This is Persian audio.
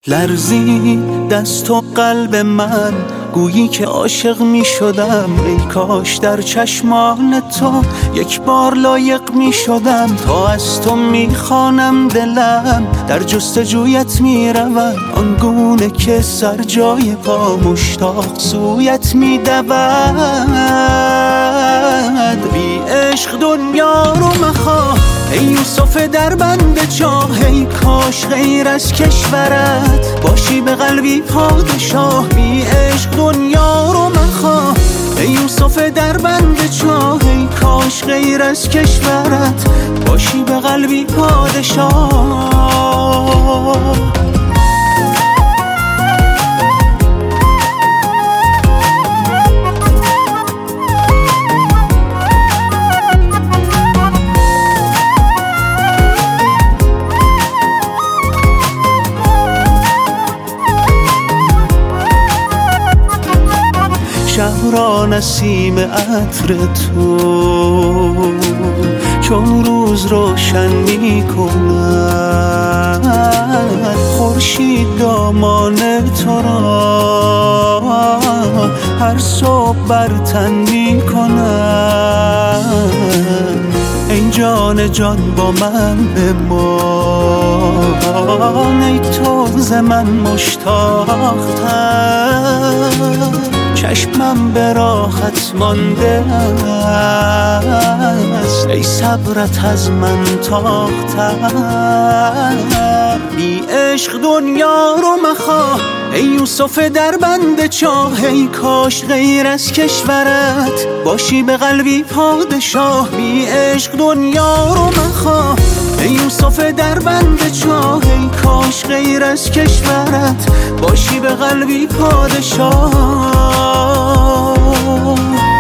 لرزید دست و قلب من، گویی که عاشق می شدم. ای کاش در چشمان تو یک بار لایق می شدم. تا از تو می خوانم دلم، در جستجویت می روم. آنگونه که سر جای پا مشتاق سویت می دود. بی عشق دنیا رو مخواه ای یوسف در بند چاه. ای کاش غیر از کشورت باشی به قلبی پادشاه. بی عشق دنیا رو مخواه ای یوسف در بند چاه. ای کاش غیر از کشورت باشی به قلبی پادشاه. شهر نسیم عطر تو چون روز روشن می کند. خورشید دامان تو را هر صبح بر تن می کند. ای جان جان با من بمان، ای تو ز من مشتاق‌تر. چشمم به راحت مانده است، ای صبرت از من تاق‌تر. بی عشق دنیا رو مخواه ای یوسف در بند چاه. ای کاش غیر از کشورت باشی به قلبی پادشاه. بی عشق دنیا رو مخواه ای یوسف در بند چاه. ای کاش غیر از کشورت باشی به قلبی پادشاه.